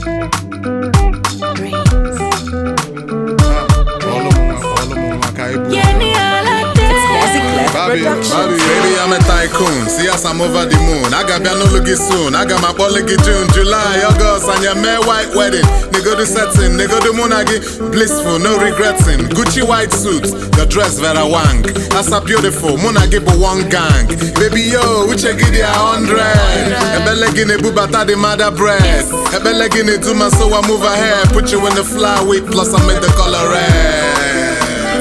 Baby, I'm a tycoon. See us, I'm over the moon. I got no looky soon. I got my looky June, July, August, and your May white wedding. Nigga do setting, nigga do monagi. Blissful, no regretting. Gucci white suits, your dress vera wank. That's a beautiful, monagi but one gang. Baby yo, we check it 100. Ebelegine bubata the mother bread. Ebelegine do my so I move ahead. Put you in the flyweight, plus I make the color red.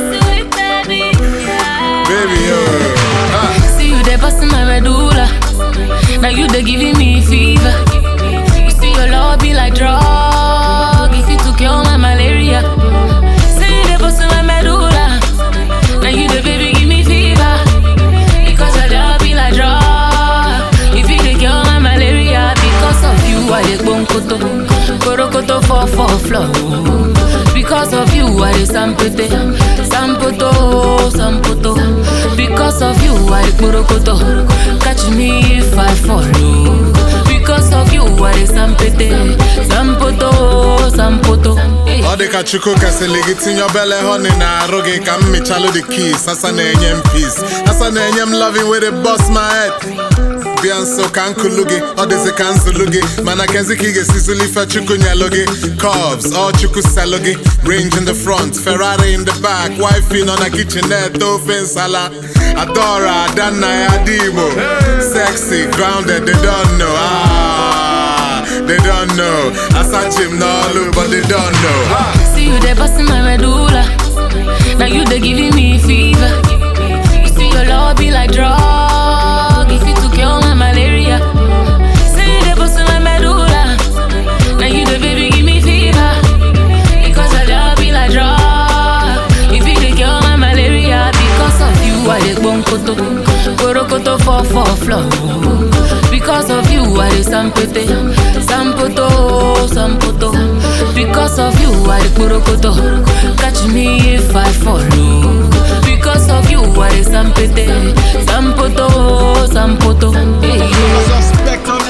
Baby, see you there busting my medulla. Now you there giving me fever. You see your love be like drug. If you took cure my malaria. See you there busting my medulla. Now you there baby give me fever. Because your love be like drug. If you take cure my malaria. Because of you I dey bonkoto. Korokoto for flow. Because of you I dey sampote. Sampoto. Because of you I dey korokoto. Catch me if I follow. Because of you I dey sampete. Sampoto. All the kachuko kasi ligit in your belly, honey. Na roge kam me chalo the keys. Asa na enyem peace. Asa na enyem loving with it bust my head. Bianso kankulugi, all this a kansulugi. Mana kenziki ge sisuli fa chuku nyalogi. Cubs, all chuku salogi. Range in the front, Ferrari in the back. Wifey on a kitchenette, open sala. Adora, Dana, Adimo. Sexy, grounded, they don't know. They don't know. I search him now, look, but they don't know. See you there busting my medulla. Now you there giving me fever. You see your love be like drug. If you took cure my malaria. See you there busting my medulla. Now you there baby give me fever. Because your love be like drug. If you take cure my malaria. Because of you I dey bonkoto. Korokoto for flow. Because of you I dey sampote. Sampoto. Because of you I dey korokoto. Catch me if I follow. Because of you I dey sampete. Sampoto. Suspect